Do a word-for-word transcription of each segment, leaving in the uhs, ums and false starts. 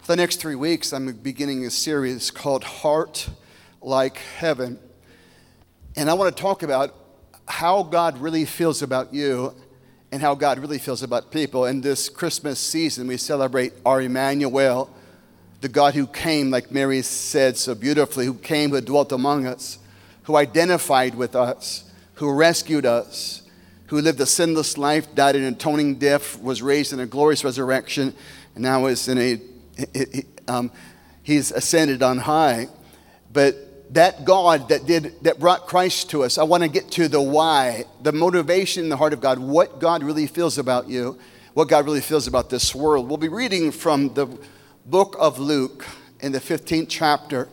For the next three weeks, I'm beginning a series called Heart Like Heaven. And I want to talk about how God really feels about you and how God really feels about people. In this Christmas season, we celebrate our Emmanuel, the God who came, like Mary said so beautifully, who came, who dwelt among us, who identified with us, who rescued us, who lived a sinless life, died an atoning death, was raised in a glorious resurrection, and now is in a It, it, um, he's ascended on high. But that God that did that brought Christ to us, I want to get to the why, the motivation in the heart of God, what God really feels about you, what God really feels about this world. We'll be reading from the book of Luke in the fifteenth chapter,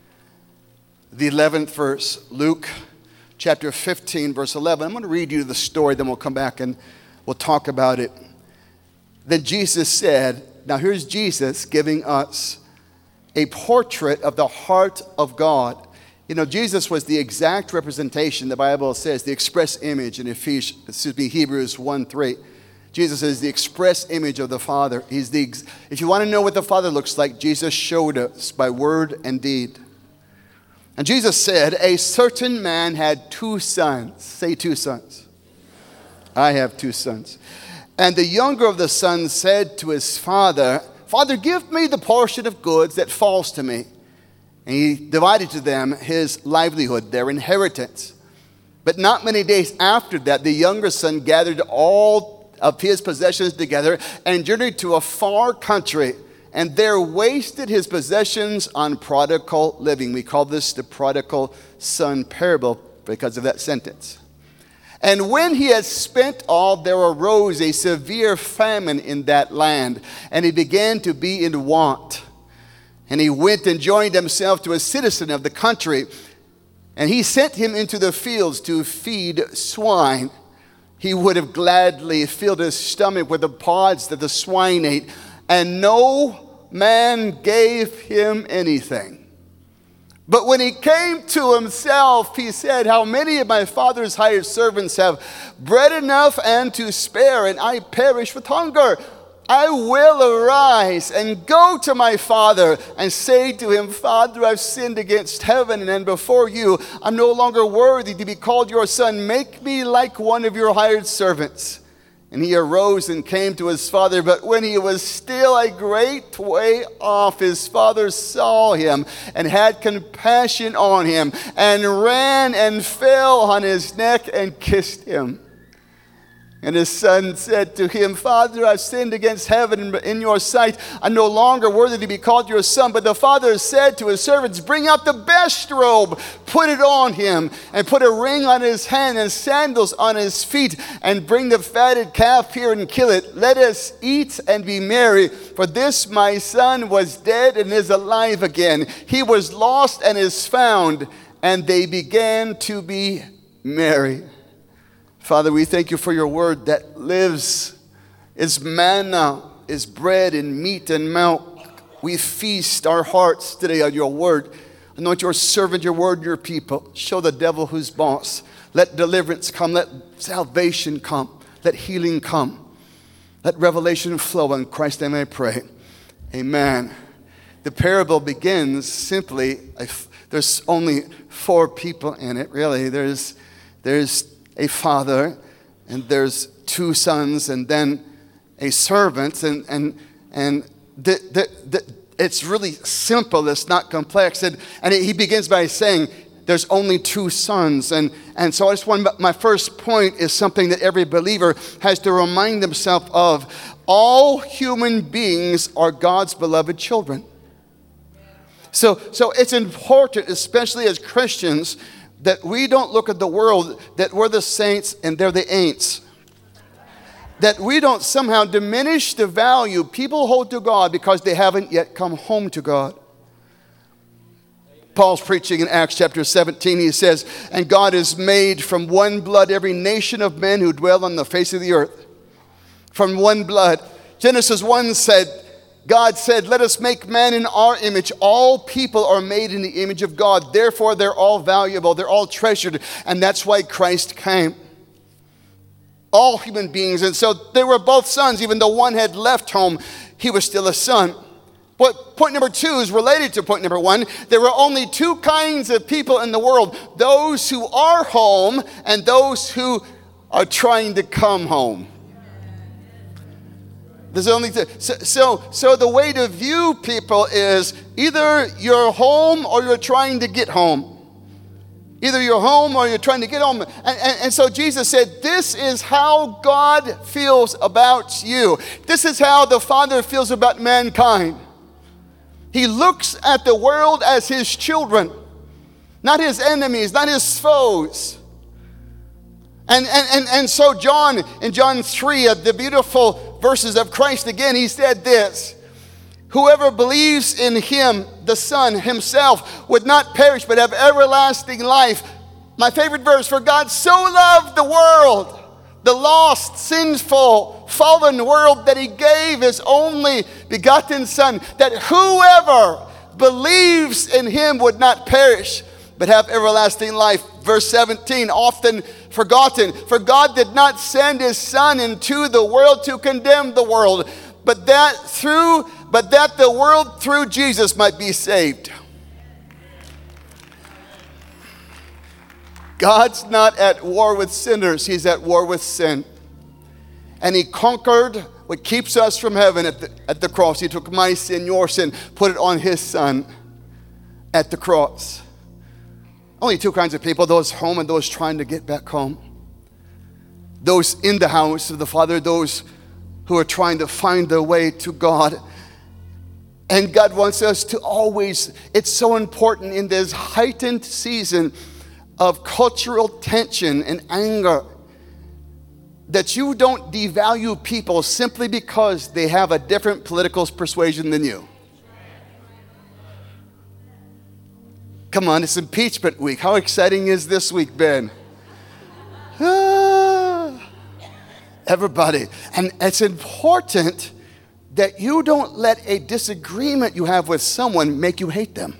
the eleventh verse. Luke chapter fifteen, verse eleven. I'm going to read you the story, then we'll come back and we'll talk about it. Then Jesus said, now here's Jesus giving us a portrait of the heart of God. You know, Jesus was the exact representation, the Bible says, the express image in Ephesians, excuse me, Hebrews one three. Jesus is the express image of the Father. He's the, if you want to know what the Father looks like, Jesus showed us by word and deed. And Jesus said, a certain man had two sons. Say two sons. I have two sons. And the younger of the sons said to his father, Father, give me the portion of goods that falls to me. And he divided to them his livelihood, their inheritance. But not many days after that, the younger son gathered all of his possessions together and journeyed to a far country, and there wasted his possessions on prodigal living. We call this the prodigal son parable because of that sentence. And when he had spent all, there arose a severe famine in that land, and he began to be in want. And he went and joined himself to a citizen of the country, and he sent him into the fields to feed swine. He would have gladly filled his stomach with the pods that the swine ate, and no man gave him anything. But when he came to himself, he said, how many of my father's hired servants have bread enough and to spare, and I perish with hunger? I will arise and go to my father and say to him, Father, I've sinned against heaven and before you. I'm no longer worthy to be called your son. Make me like one of your hired servants. And he arose and came to his father. But when he was still a great way off, his father saw him and had compassion on him and ran and fell on his neck and kissed him. And his son said to him, Father, I've sinned against heaven in your sight. I'm no longer worthy to be called your son. But the father said to his servants, bring out the best robe, put it on him, and put a ring on his hand and sandals on his feet, and bring the fatted calf here and kill it. Let us eat and be merry. For this my son was dead and is alive again. He was lost and is found. And they began to be merry. Father, we thank you for your word that lives, is manna, is bread and meat and milk. We feast our hearts today on your word. Anoint your servant, your word, your people. Show the devil who's boss. Let deliverance come. Let salvation come. Let healing come. Let revelation flow. In Christ's name I pray. Amen. The parable begins simply, there's only four people in it, really. There's, there's a father, and there's two sons, and then a servant, and and and the, the, the, it's really simple. It's not complex, and and he begins by saying there's only two sons, and and so I just want my first point is something that every believer has to remind themselves of. All human beings are God's beloved children. So so it's important, especially as Christians, that we don't look at the world that we're the saints and they're the ain'ts. That we don't somehow diminish the value people hold to God because they haven't yet come home to God. Paul's preaching in Acts chapter seventeen. He says, and God has made from one blood every nation of men who dwell on the face of the earth. From one blood. Genesis one said, God said, let us make man in our image. All people are made in the image of God. Therefore, they're all valuable. They're all treasured. And that's why Christ came. All human beings. And so they were both sons. Even though one had left home, he was still a son. What point number two is related to point number one. There are only two kinds of people in the world: those who are home and those who are trying to come home. There's only two. So, so, so the way to view people is either you're home or you're trying to get home. Either you're home or you're trying to get home. And, and, and so Jesus said, this is how God feels about you. This is how the Father feels about mankind. He looks at the world as his children, not his enemies, not his foes. And, and, and, and so John, in John three, of the beautiful verses of Christ again, he said this: whoever believes in him, the Son himself, would not perish but have everlasting life. My favorite verse: for God so loved the world, the lost, sinful, fallen world, that he gave his only begotten Son, that whoever believes in him would not perish but have everlasting life. Verse seventeen, often forgotten. For God did not send his Son into the world to condemn the world, but that through but that the world through Jesus might be saved. God's not at war with sinners, he's at war with sin. And he conquered what keeps us from heaven at the, at the cross. He took my sin, your sin, put it on his Son at the cross. Only two kinds of people: those home and those trying to get back home. Those in the house of the Father, those who are trying to find their way to God. And God wants us to always, it's so important in this heightened season of cultural tension and anger, that you don't devalue people simply because they have a different political persuasion than you. Come on, it's impeachment week. How exciting is this week been? Ah, everybody. And it's important that you don't let a disagreement you have with someone make you hate them.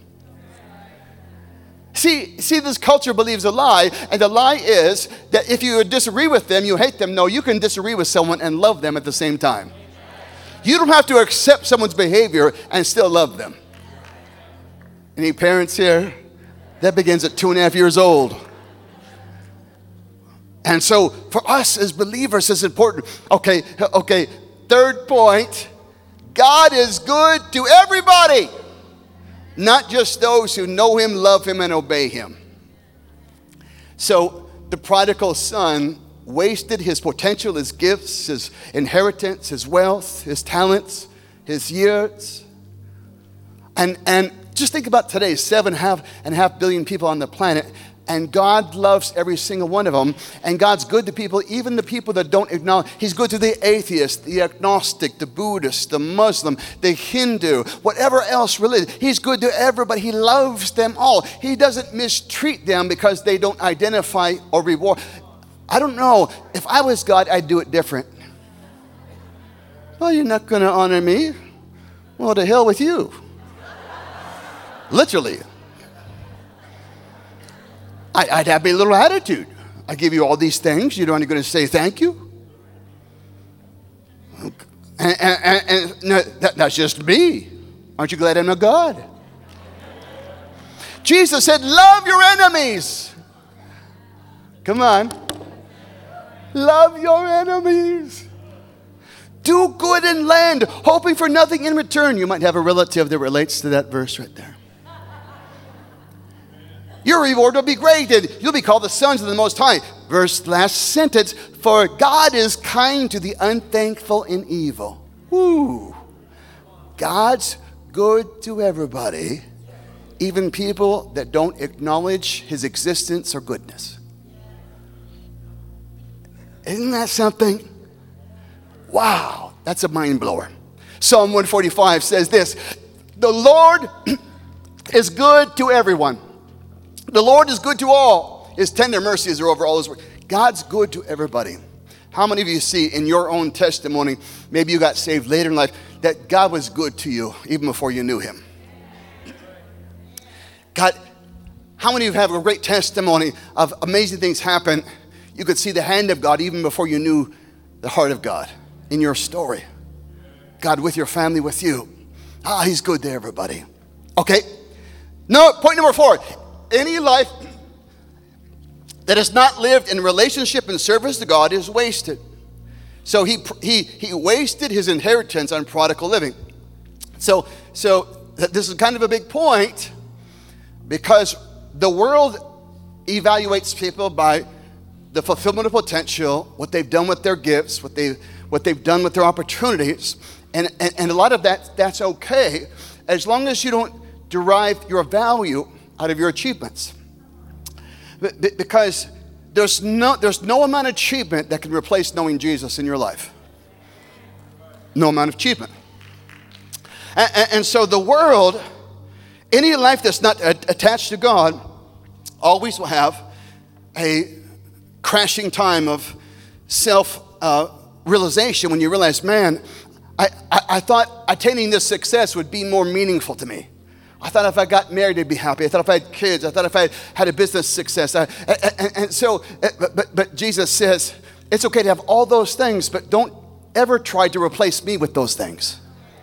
See, see, this culture believes a lie, and the lie is that if you disagree with them, you hate them. No, you can disagree with someone and love them at the same time. You don't have to accept someone's behavior and still love them. Any parents here? That begins at two and a half years old. And so for us as believers, it's important. Okay, okay, third point. God is good to everybody, not just those who know him, love him, and obey him. So the prodigal son wasted his potential, his gifts, his inheritance, his wealth, his talents, his years. And, and just think about today, seven and a half and a half billion people on the planet. And God loves every single one of them. And God's good to people, even the people that don't acknowledge. He's good to the atheist, the agnostic, the Buddhist, the Muslim, the Hindu, whatever else religion. He's good to everybody. He loves them all. He doesn't mistreat them because they don't identify or reward. I don't know. If I was God, I'd do it different. Well, you're not going to honor me. Well, to hell with you. Literally. I'd have a little attitude. I give you all these things. You're only going to say thank you? And, and, and, and no, that, that's just me. Aren't you glad I'm a God? Jesus said, love your enemies. Come on. Love your enemies. Do good and lend, hoping for nothing in return. You might have a relative that relates to that verse right there. Your reward will be great, and you'll be called the sons of the Most High. Verse, last sentence, for God is kind to the unthankful and evil. Woo. God's good to everybody, even people that don't acknowledge his existence or goodness. Isn't that something? Wow, that's a mind blower. Psalm one forty-five says this: the Lord is good to everyone. The Lord is good to all. His tender mercies are over all his work. God's good to everybody. How many of you see in your own testimony, maybe you got saved later in life, that God was good to you even before you knew him? God, how many of you have a great testimony of amazing things happen? You could see the hand of God even before you knew the heart of God in your story. God with your family, with you. Ah, he's good to everybody. Okay. No, point number four. Any life that is not lived in relationship and service to God is wasted. So he he he wasted his inheritance on prodigal living. So so this is kind of a big point, because the world evaluates people by the fulfillment of potential, what they've done with their gifts, what they what they've done with their opportunities, and and, and a lot of that that's okay, as long as you don't derive your value out of your achievements. Because there's no, there's no amount of achievement that can replace knowing Jesus in your life. No amount of achievement. And, and, and so the world, any life that's not a, attached to God, always will have a crashing time of self-realization uh, when you realize, man, I, I, I thought attaining this success would be more meaningful to me. I thought if I got married, I'd be happy. I thought if I had kids, I thought if I had a business success. I, and, and so, but, but, but Jesus says, it's okay to have all those things, but don't ever try to replace me with those things.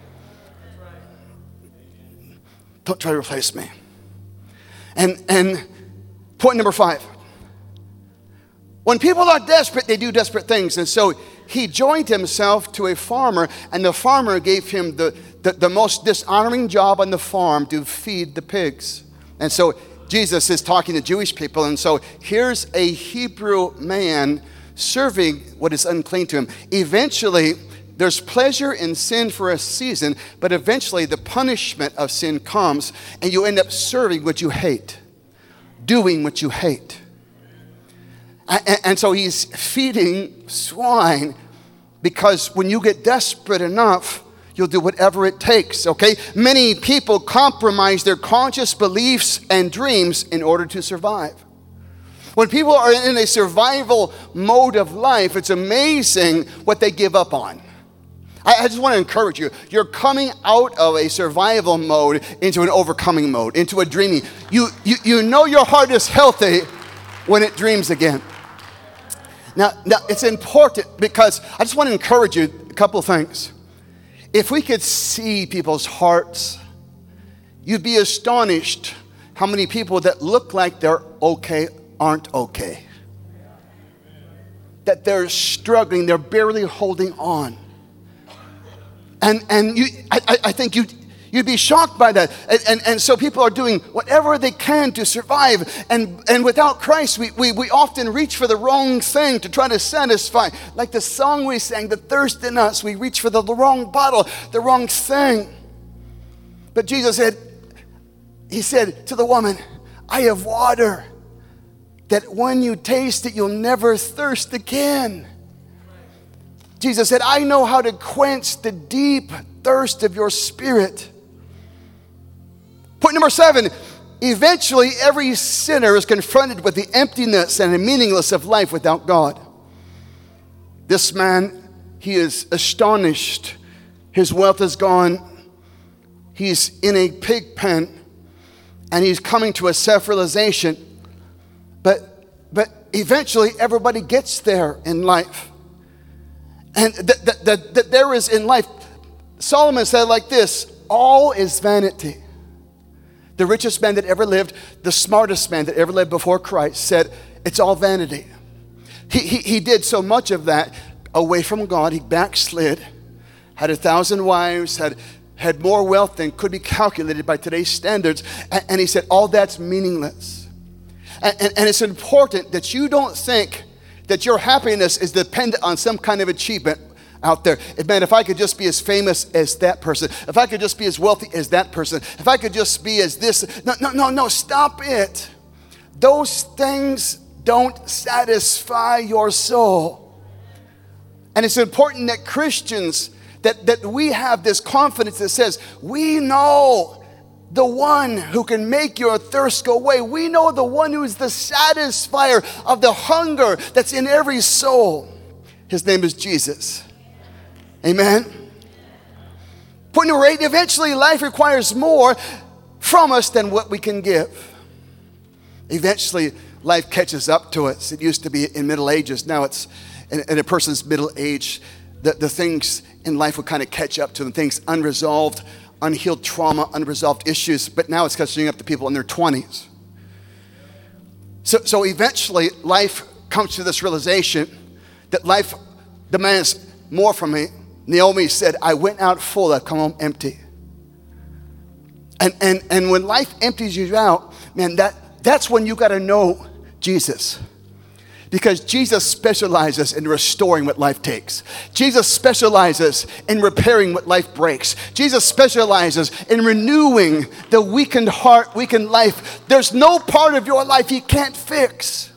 Don't try to replace me. And, and point number five. When people are desperate, they do desperate things. And so he joined himself to a farmer, and the farmer gave him the, the, the most dishonoring job on the farm, to feed the pigs. And so Jesus is talking to Jewish people, and so here's a Hebrew man serving what is unclean to him. Eventually, there's pleasure in sin for a season, but eventually the punishment of sin comes, and you end up serving what you hate, doing what you hate. And so he's feeding swine, because when you get desperate enough, you'll do whatever it takes, okay? Many people compromise their conscious beliefs and dreams in order to survive. When people are in a survival mode of life, it's amazing what they give up on. I just want to encourage you. You're coming out of a survival mode into an overcoming mode, into a dreaming. You, you, you know your heart is healthy when it dreams again. Now, now, it's important, because I just want to encourage you a couple of things. If we could see people's hearts, you'd be astonished how many people that look like they're okay aren't okay. That they're struggling, they're barely holding on. And and you, I, I think you You'd be shocked by that. And, and, and so people are doing whatever they can to survive. And, and without Christ, we, we, we often reach for the wrong thing to try to satisfy. Like the song we sang, the thirst in us, we reach for the, the wrong bottle, the wrong thing. But Jesus said, he said to the woman, I have water that when you taste it, you'll never thirst again. Jesus said, I know how to quench the deep thirst of your spirit. Point number seven, eventually every sinner is confronted with the emptiness and the meaninglessness of life without God. This man, he is astonished. His wealth is gone. He's in a pig pen, and he's coming to a self-realization. But, but eventually everybody gets there in life. And that, that, that, that there is in life, Solomon said like this, all is vanity. The richest man that ever lived, the smartest man that ever lived before Christ said, it's all vanity. He, he, he did so much of that away from God. He backslid, had a thousand wives, had, had more wealth than could be calculated by today's standards. And, and he said, all that's meaningless. And, and, and it's important that you don't think that your happiness is dependent on some kind of achievement out there. Man, if I could just be as famous as that person, if I could just be as wealthy as that person, if I could just be as this. No, no, no, no, stop it. Those things don't satisfy your soul. And it's important that Christians, that, that we have this confidence that says, we know the one who can make your thirst go away. We know the one who is the satisfier of the hunger that's in every soul. His name is Jesus. Amen. Point number eight, eventually life requires more from us than what we can give. Eventually life catches up to us. It used to be in Middle Ages. Now it's in, in a person's middle age. The, the things in life will kind of catch up to them. Things unresolved, unhealed trauma, unresolved issues, but now it's catching up to people in their twenties. So, so eventually, life comes to this realization that life demands more from me. Naomi said, I went out full, I come home empty. And, and, and when life empties you out, man, that, that's when you got to know Jesus. Because Jesus specializes in restoring what life takes. Jesus specializes in repairing what life breaks. Jesus specializes in renewing the weakened heart, weakened life. There's no part of your life he can't fix.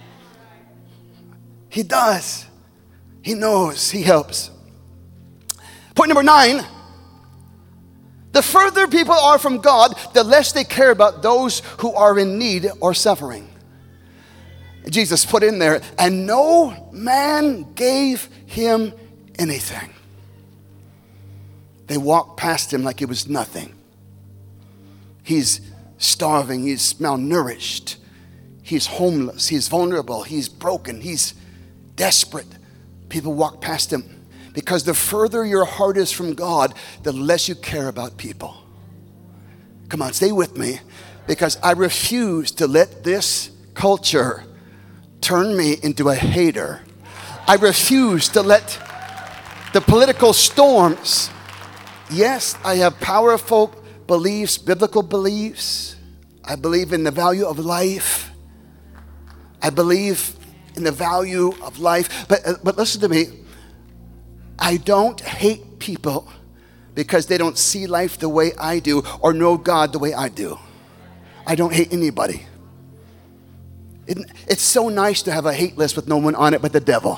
He does. He knows. He helps. Point number nine. The further people are from God, the less they care about those who are in need or suffering. Jesus put in there, and no man gave him anything. They walked past him like it was nothing. He's starving, he's malnourished, he's homeless, he's vulnerable, he's broken, he's desperate. People walk past him because the further your heart is from God, the less you care about people. Come on, stay with me, because I refuse to let this culture turn me into a hater. I refuse to let the political storms. Yes, I have powerful beliefs, biblical beliefs. I believe in the value of life. I believe in the value of life. But, uh, but listen to me. I don't hate people because they don't see life the way I do or know God the way I do. I don't hate anybody. It, it's so nice to have a hate list with no one on it but the devil.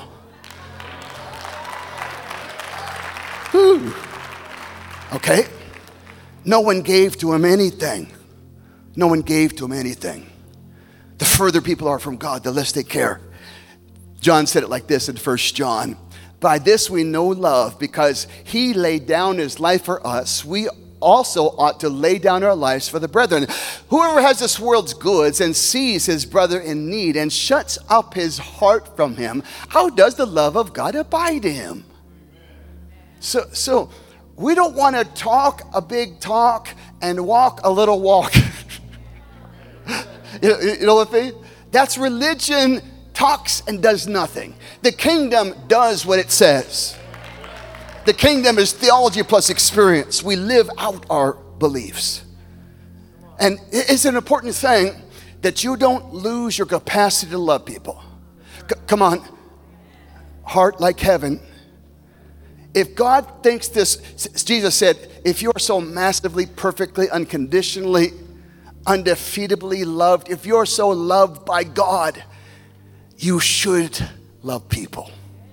Whew. Okay? No one gave to him anything. No one gave to him anything. The further people are from God, the less they care. John said it like this in First John. By this we know love, because he laid down his life for us. We also ought to lay down our lives for the brethren. Whoever has this world's goods and sees his brother in need and shuts up his heart from him, how does the love of God abide in him? So, so we don't want to talk a big talk and walk a little walk. you, you know what I mean? That's religion. Talks and does nothing. The kingdom does what it says. The kingdom is theology plus experience. We live out our beliefs. And it's an important thing that you don't lose your capacity to love people. C- come on. Heart like heaven. If God thinks this, Jesus said, if you're so massively, perfectly, unconditionally, undefeatably loved, if you're so loved by God, you should love people.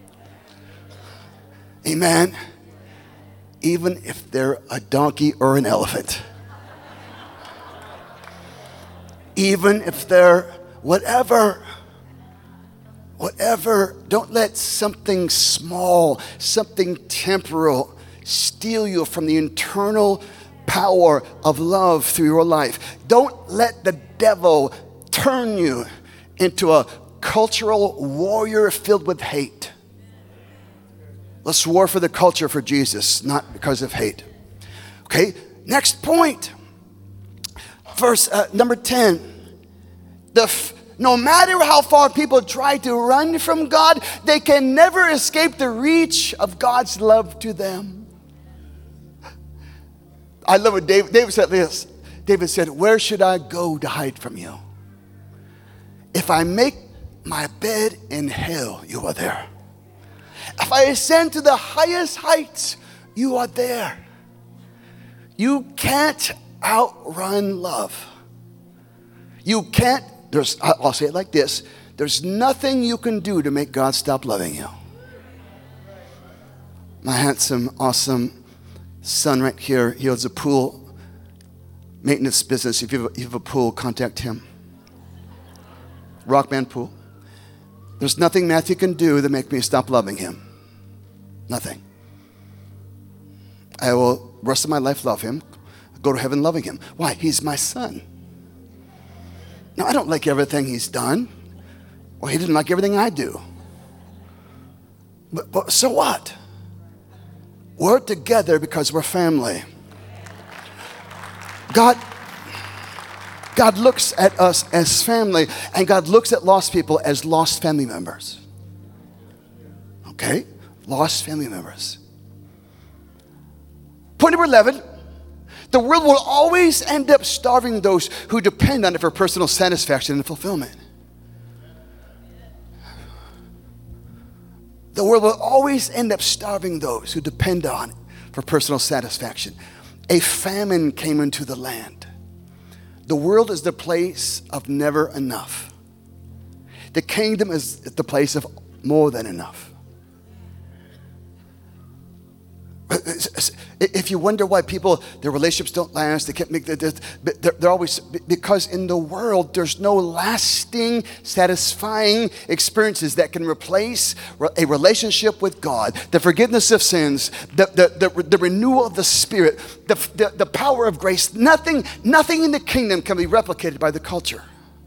Amen. Even if they're a donkey or an elephant. Even if they're whatever. Whatever. Don't let something small, something temporal steal you from the internal power of love through your life. Don't let the devil turn you into a cultural warrior filled with hate. Let's war for the culture for Jesus, not because of hate. Okay, next point. Verse uh, number ten. The f- no matter how far people try to run from God, they can never escape the reach of God's love to them. I love what David, David said this. David said, where should I go to hide from you? If I make my bed in hell, you are there. If I ascend to the highest heights, you are there. You can't outrun love. You can't, there's, I'll say it like this. There's nothing you can do to make God stop loving you. My handsome, awesome son right here, he owns a pool maintenance business. If you have a, you have a pool, contact him. Rockman Pool. There's nothing Matthew can do to make me stop loving him. Nothing. I will, the rest of my life, love him. Go to heaven loving him. Why? He's my son. Now, I don't like everything he's done. Well, he didn't like everything I do. But, but so what? We're together because we're family. God, God looks at us as family, and God looks at lost people as lost family members. Okay? Lost family members. Point number eleven. The world will always end up starving those who depend on it for personal satisfaction and fulfillment. The world will always end up starving those who depend on it for personal satisfaction. A famine came into the land. The world is the place of never enough. The kingdom is the place of more than enough. If you wonder why people, their relationships don't last, they can't make the, they're, they're always, because in the world, there's no lasting, satisfying experiences that can replace a relationship with God, the forgiveness of sins, the, the, the, the renewal of the Spirit, the, the, the power of grace. Nothing, nothing in the kingdom can be replicated by the culture.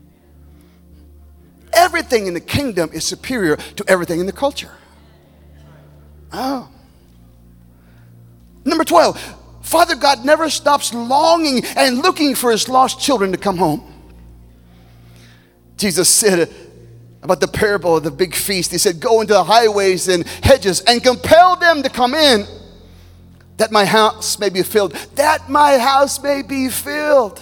Everything in the kingdom is superior to everything in the culture. Oh. Number twelve, Father God never stops longing and looking for his lost children to come home. Jesus said about the parable of the big feast, he said, go into the highways and hedges and compel them to come in, that my house may be filled. That my house may be filled.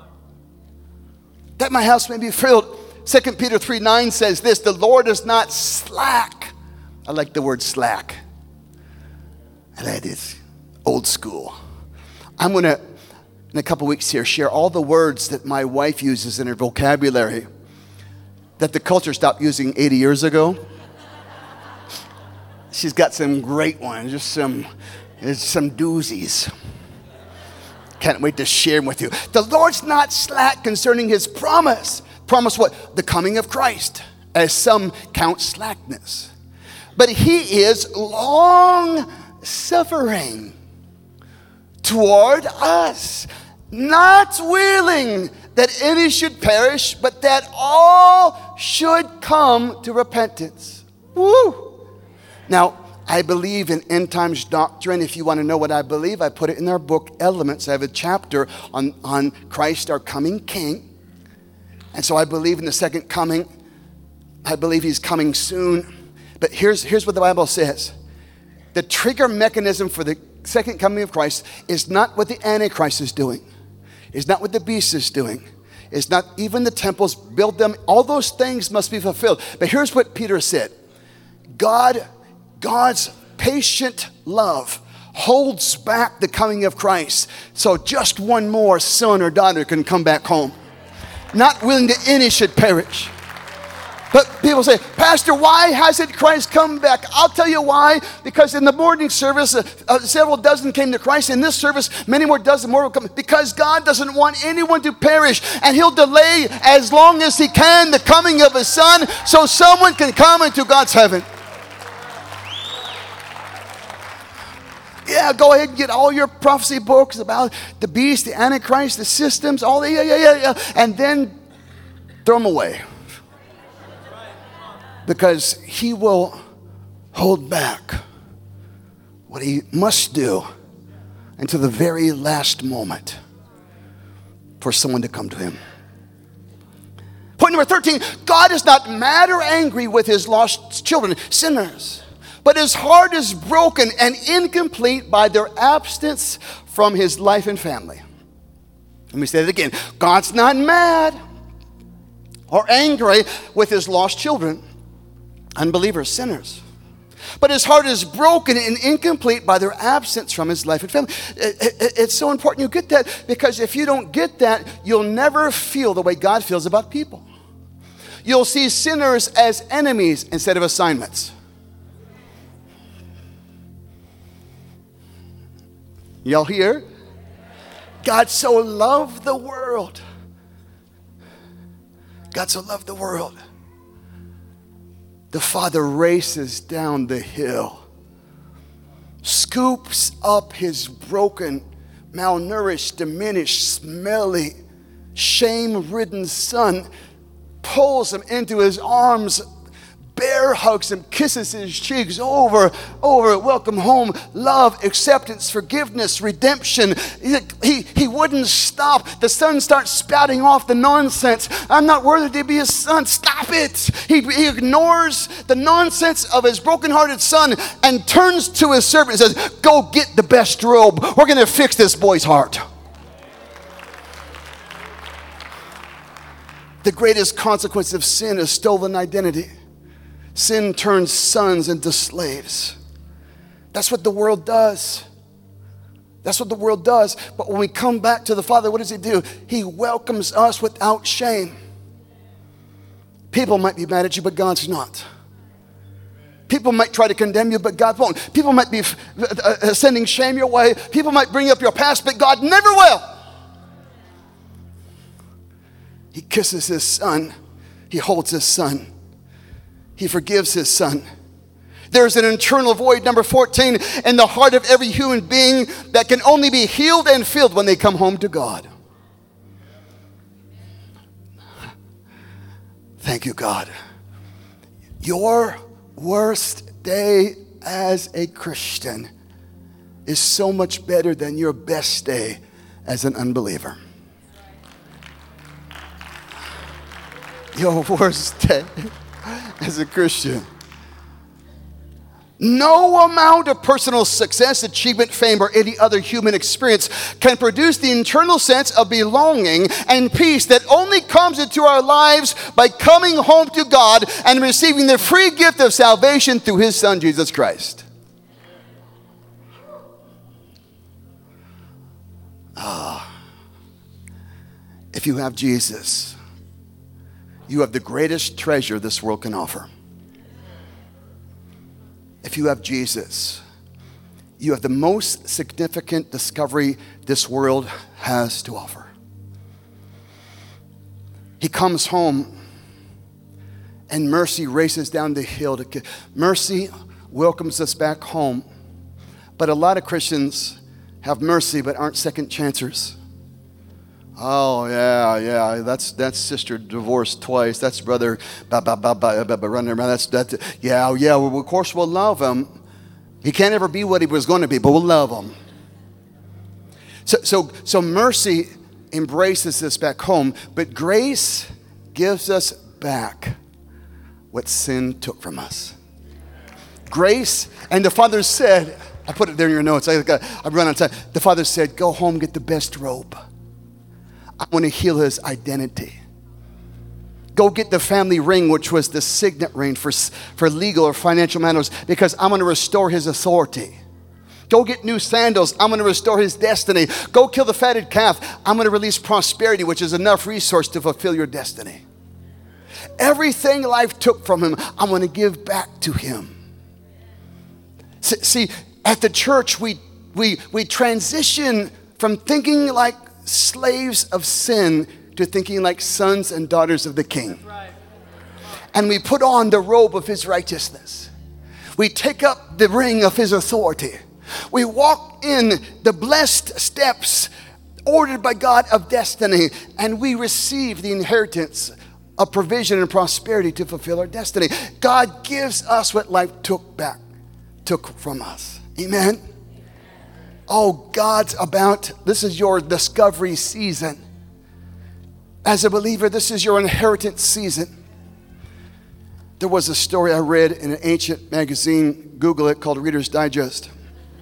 That my house may be filled. Second Peter three nine says this, the Lord is not slack. I like the word slack. I like this. Old school. I'm going to, in a couple weeks here, share all the words that my wife uses in her vocabulary that the culture stopped using eighty years ago. She's got some great ones, just some, some doozies. Can't wait to share them with you. The Lord's not slack concerning his promise. Promise what? The coming of Christ, as some count slackness. But he is long suffering toward us, not willing that any should perish, but that all should come to repentance. Woo! Now, I believe in end times doctrine. If you want to know what I believe, I put it in our book, Elements. I have a chapter on, on Christ, our coming King. And so I believe in the second coming. I believe he's coming soon. But here's, here's what the Bible says. The trigger mechanism for the second coming of Christ is not what the Antichrist is doing. It's not what the beast is doing. It's not even the temples, build them. All those things must be fulfilled. But here's what Peter said. God, God's patient love holds back the coming of Christ. So just one more son or daughter can come back home. Not willing that any should perish. But people say, Pastor, why hasn't Christ come back? I'll tell you why. Because in the morning service, uh, uh, several dozen came to Christ. In this service, many more dozen more will come. Because God doesn't want anyone to perish. And he'll delay as long as he can the coming of his son so someone can come into God's heaven. Yeah, go ahead and get all your prophecy books about the beast, the Antichrist, the systems, all the, yeah, yeah, yeah, yeah. And then throw them away. Because he will hold back what he must do until the very last moment for someone to come to him. Point number thirteen, God is not mad or angry with his lost children, sinners, but his heart is broken and incomplete by their absence from his life and family. Let me say that again. God's not mad or angry with his lost children, unbelievers, sinners. But his heart is broken and incomplete by their absence from his life and family. It, it, it's so important you get that, because if you don't get that, you'll never feel the way God feels about people. You'll see sinners as enemies instead of assignments. Y'all hear? God so loved the world. God so loved the world. The Father races down the hill, scoops up his broken, malnourished, diminished, smelly, shame-ridden son, pulls him into his arms, bear hugs him, kisses his cheeks over, over, welcome home, love, acceptance, forgiveness, redemption. He, he, he wouldn't stop. The son starts spouting off the nonsense. I'm not worthy to be his son. Stop it. He, he ignores the nonsense of his brokenhearted son and turns to his servant and says, go get the best robe. We're going to fix this boy's heart. The greatest consequence of sin is stolen identity. Sin turns sons into slaves. That's what the world does. That's what the world does. But when we come back to the Father, what does he do? He welcomes us without shame. People might be mad at you, but God's not. People might try to condemn you, but God won't. People might be uh, sending shame your way. People might bring up your past, but God never will. He kisses his son. He holds his son. He forgives his son. There's an internal void, number fourteen, in the heart of every human being that can only be healed and filled when they come home to God. Thank you, God. Your worst day as a Christian is so much better than your best day as an unbeliever. Your worst day as a Christian. No amount of personal success, achievement, fame, or any other human experience can produce the internal sense of belonging and peace that only comes into our lives by coming home to God and receiving the free gift of salvation through his Son, Jesus Christ. Ah, if you have Jesus, you have the greatest treasure this world can offer. If you have Jesus, you have the most significant discovery this world has to offer. He comes home and mercy races down the hill. To, mercy welcomes us back home. But a lot of Christians have mercy but aren't second chancers. Oh, yeah, yeah, that's that's sister divorced twice. That's brother ba, ba, ba, ba, ba, ba, running around. That's, that. Yeah, yeah, well, of course we'll love him. He can't ever be what he was going to be, but we'll love him. So, so, so mercy embraces us back home, but grace gives us back what sin took from us. Grace, and the Father said, I put it there in your notes, I, I run on time. The Father said, go home, get the best robe. I want to heal his identity. Go get the family ring, which was the signet ring for, for legal or financial matters, because I'm going to restore his authority. Go get new sandals. I'm going to restore his destiny. Go kill the fatted calf. I'm going to release prosperity, which is enough resource to fulfill your destiny. Everything life took from him, I'm going to give back to him. See, at the church, we, we, we transition from thinking like slaves of sin to thinking like sons and daughters of the King. And we put on the robe of his righteousness. We take up the ring of his authority. We walk in the blessed steps ordered by God of destiny, and we receive the inheritance of provision and prosperity to fulfill our destiny. God gives us what life took back, took from us. Amen. Oh, God's about, this is your discovery season. As a believer, this is your inheritance season. There was a story I read in an ancient magazine, Google it, called Reader's Digest.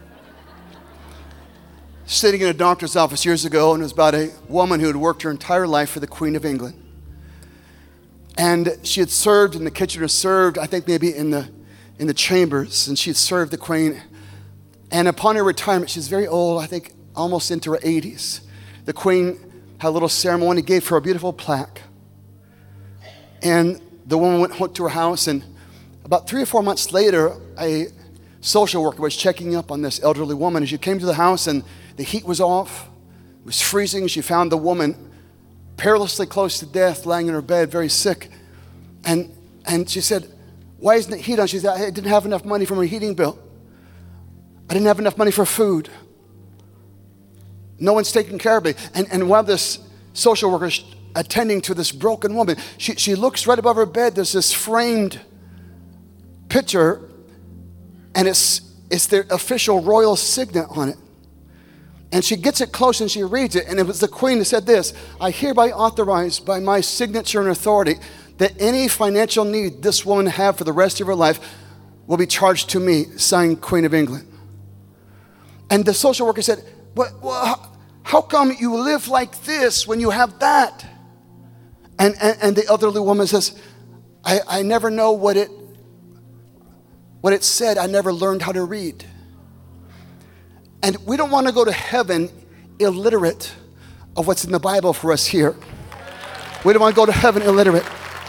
Sitting in a doctor's office years ago, and it was about a woman who had worked her entire life for the Queen of England. And she had served in the kitchen, or served, I think maybe in the, in the chambers, and she had served the Queen. And upon her retirement, she's very old, I think almost into her eighties. The Queen had a little ceremony, gave her a beautiful plaque. And the woman went to her house, and about three or four months later, a social worker was checking up on this elderly woman. And she came to the house, and the heat was off. It was freezing. She found the woman perilously close to death, lying in her bed, very sick. And, and she said, why isn't it heat on? She said, I didn't have enough money for my heating bill. I didn't have enough money for food. No one's taking care of me. And, and while this social worker is attending to this broken woman, she, she looks right above her bed. There's this framed picture, and it's, it's their official royal signet on it. And she gets it close and she reads it, and it was the queen that said this: I hereby authorize by my signature and authority that any financial need this woman have for the rest of her life will be charged to me, signed Queen of England. And the social worker said, well, well, how come you live like this when you have that? And, and, and the elderly woman says, I, I never know what it, what it said. I never learned how to read. And we don't want to go to heaven illiterate of what's in the Bible for us here. We don't want to go to heaven illiterate.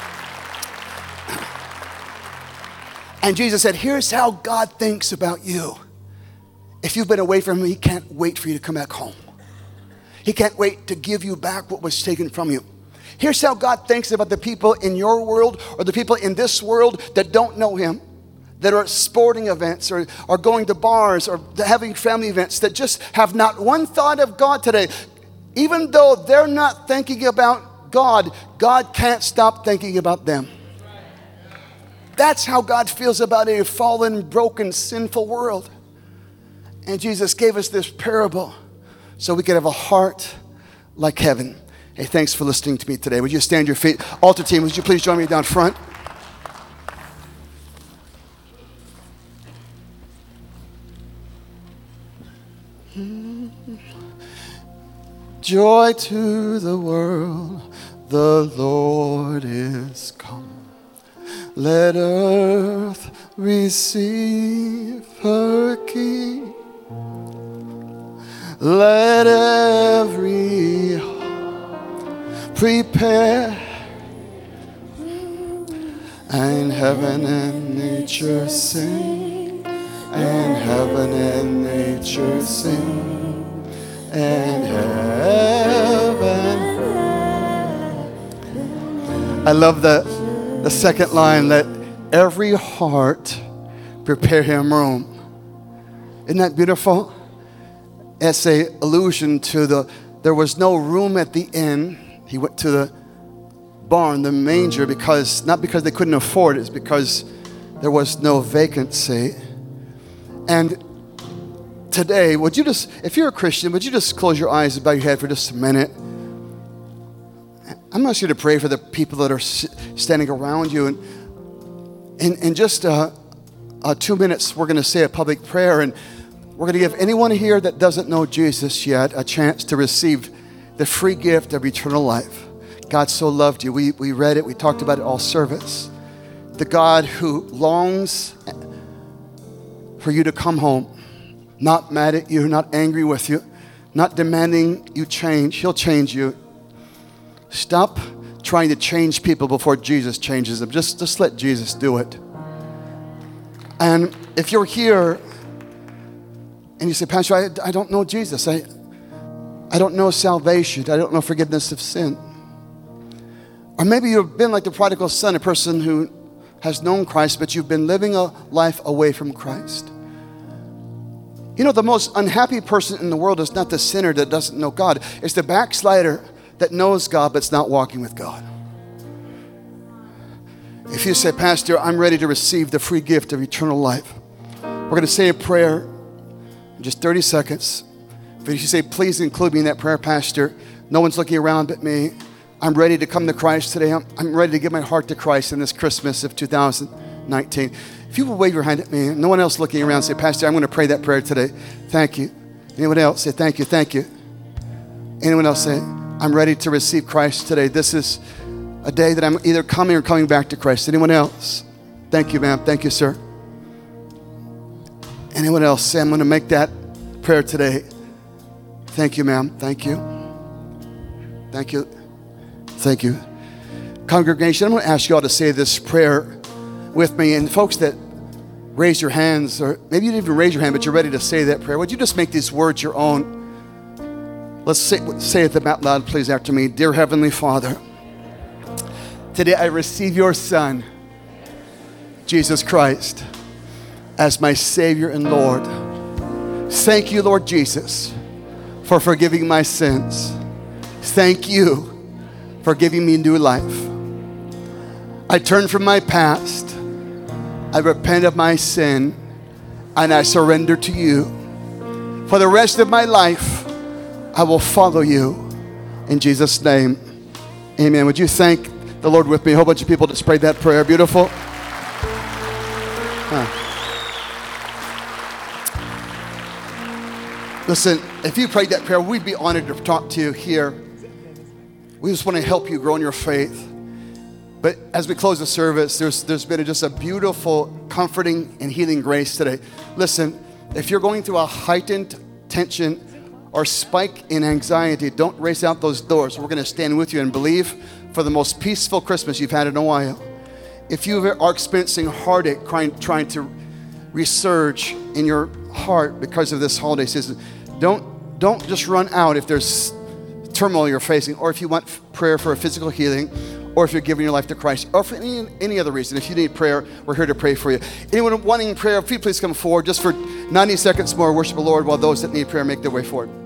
And Jesus said, here's how God thinks about you. If you've been away from him, he can't wait for you to come back home. He can't wait to give you back what was taken from you. Here's how God thinks about the people in your world or the people in this world that don't know him, that are at sporting events or are going to bars or having family events, that just have not one thought of God today. Even though they're not thinking about God, God can't stop thinking about them. That's how God feels about a fallen, broken, sinful world. And Jesus gave us this parable so we could have a heart like heaven. Hey, thanks for listening to me today. Would you stand your feet? Altar team, would you please join me down front? Joy to the world, the Lord is come. Let earth receive her King. Let every heart prepare, and heaven and nature sing, and heaven and nature sing, and heaven. I love the, the second line, let every heart prepare him room. Isn't that beautiful? It's a allusion to the, there was no room at the inn. He went to the barn, the manger, because, not because they couldn't afford it, it's because there was no vacancy. And today, would you just, if you're a Christian, would you just close your eyes and bow your head for just a minute? I'm asking you to pray for the people that are standing around you. And in, in just uh, uh, two minutes, we're going to say a public prayer, and we're going to give anyone here that doesn't know Jesus yet a chance to receive the free gift of eternal life. God so loved you. We, we read it. We talked about it all service. The God who longs for you to come home, not mad at you, not angry with you, not demanding you change. He'll change you. Stop trying to change people before Jesus changes them. Just, just let Jesus do it. And if you're here and you say, Pastor, I, I don't know Jesus. I, I don't know salvation. I don't know forgiveness of sin. Or maybe you've been like the prodigal son, a person who has known Christ, but you've been living a life away from Christ. You know, the most unhappy person in the world is not the sinner that doesn't know God. It's the backslider that knows God but's not walking with God. If you say, Pastor, I'm ready to receive the free gift of eternal life, we're going to say a prayer in just thirty seconds. If you say, please include me in that prayer, Pastor, no one's looking around but me. I'm ready to come to Christ today. I'm, I'm ready to give my heart to Christ in this Christmas of two thousand nineteen. If you will wave your hand at me, no one else looking around, say, Pastor, I'm going to pray that prayer today. Thank you. Anyone else? Say, thank you, thank you. Anyone else say, I'm ready to receive Christ today. This is a day that I'm either coming or coming back to Christ. Anyone else? Thank you, ma'am. Thank you, sir. Anyone else say, I'm going to make that prayer today. Thank you, ma'am. Thank you. Thank you. Thank you. Congregation, I'm going to ask you all to say this prayer with me. And folks that raise your hands, or maybe you didn't even raise your hand, but you're ready to say that prayer, would you just make these words your own? Let's say, say it out loud, please, after me. Dear Heavenly Father, today I receive your Son, Jesus Christ, as my Savior and Lord. Thank you, Lord Jesus, for forgiving my sins. Thank you for giving me new life. I turn from my past I repent of my sin and I surrender to you. For the rest of my life, I will follow you. In Jesus' name, amen. Would you thank the Lord with me? A whole bunch of people just prayed that prayer. Beautiful. Huh. Listen, if you prayed that prayer, we'd be honored to talk to you here. We just want to help you grow in your faith. But as we close the service, there's, there's been just a beautiful, comforting, and healing grace today. Listen, if you're going through a heightened tension or spike in anxiety, don't race out those doors. We're going to stand with you and believe for the most peaceful Christmas you've had in a while. If you are experiencing heartache, trying, trying to resurge in your heart because of this holiday season, don't, don't just run out if there's turmoil you're facing, or if you want prayer for a physical healing, or if you're giving your life to Christ, or for any, any other reason. If you need prayer, we're here to pray for you. Anyone wanting prayer, please come forward just for ninety seconds more. Worship the Lord while those that need prayer make their way forward.